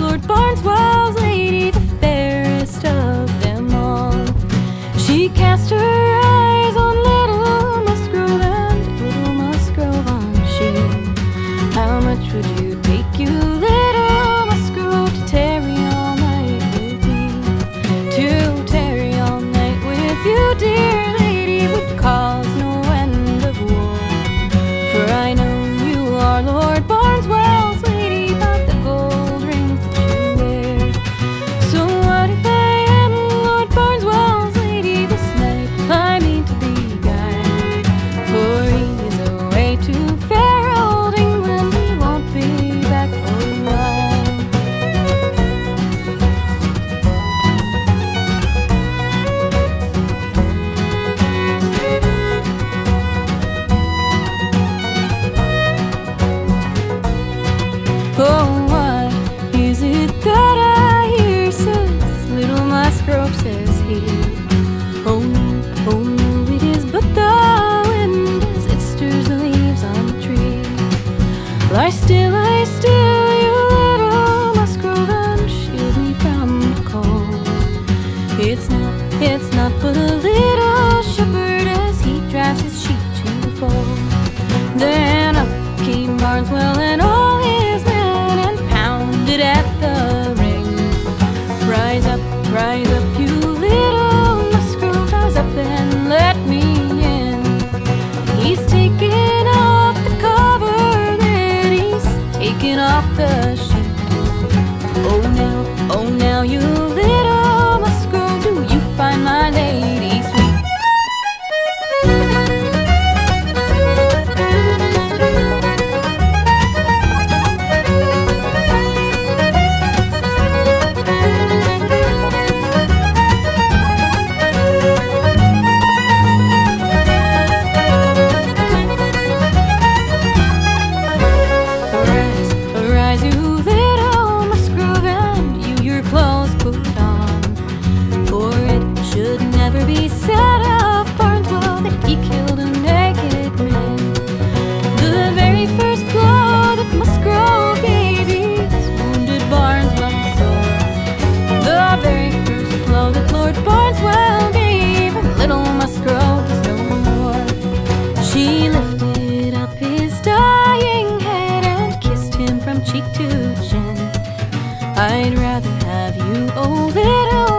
Lord Barnswell's lady, the fairest of them all. She cast her eyes on little Musgrove and little Musgrove on she. How much would you take, you little Musgrove, to tarry all night with me? To tarry all night with you, dear lady, would cause no end of war. For I know you are Lord Barnswell's lady by the gold rings that you wear. So what if I am Lord Barnswell's lady this night? I mean to be guided, for he is away to fair old England. He won't be back for a while. Oh, what is it that I hear, says little Musgrove, says he. Oh no, it is but the wind as it stirs the leaves on the trees. Lie still, you little Musgrove, and shield me from the cold. It's not but a little shepherd as he drives his sheep to the fold. Then up came Barnswell and all his men, and pounded at the ring. Rise up, you little Musgrove, rise up and let me in. He's taken off the coverlid, he's taken off the sheet. Oh now, you little Musgrove, do you find my lady sweet? Arise, you little Musgrove, and you your clothes put on. For it should never be said of Barnswell that he killed a naked man. The very first blow that Musgrove gave, he's wounded Barnswell sore. The very first blow that Lord Barnswell gave, and little Musgrove is no more. She lifted up his dying head and kissed him from cheek to chin. I'd rather have you, oh little